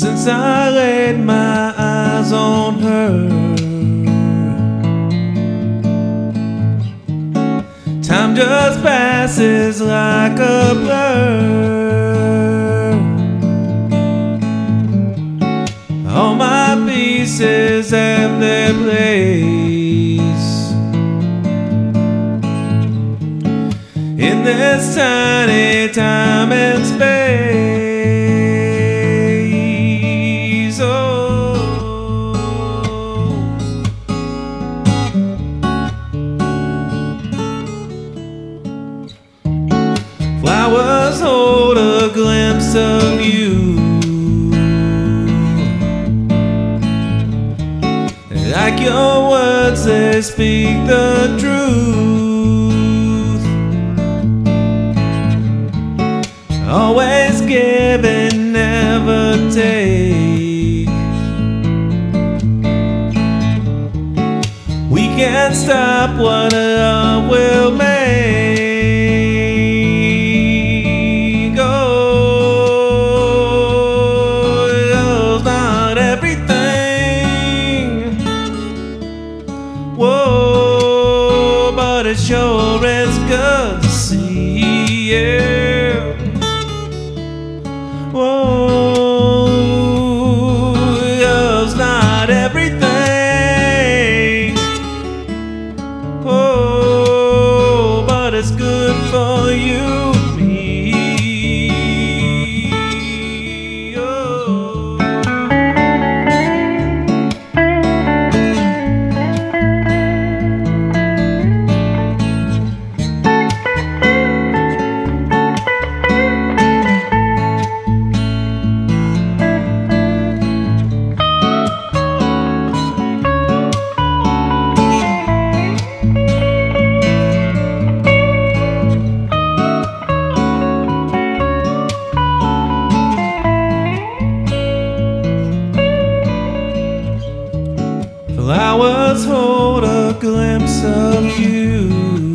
since I laid my eyes on her. Time just passes like a blur. All my pieces have their place in this tiny time and space. Oh, flowers hold a glimpse of you, like your words, they speak the truth. Always give and never take. We can't stop what love will make. Oh, love's not everything. Whoa, but it sure is good to see you. Whoa, love's not everything. Oh, but it's good for you and me. Oh. Flowers hold a glimpse of you,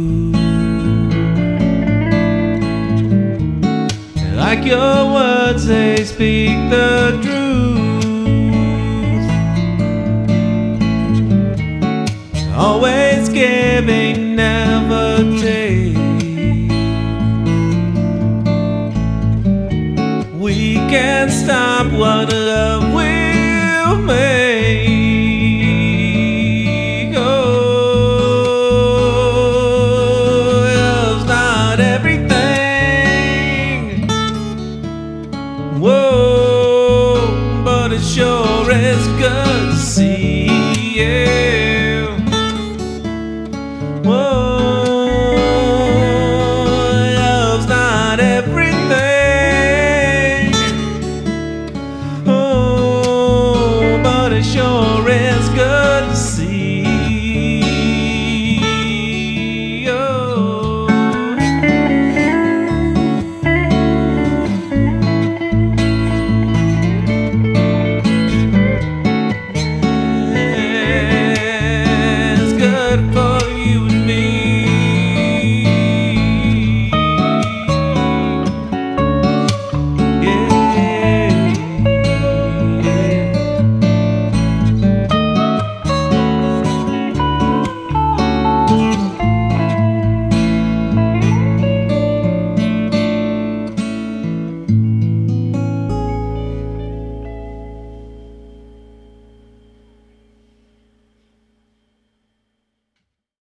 like your words, they speak the truth. Always giving, never take. We can't stop what love will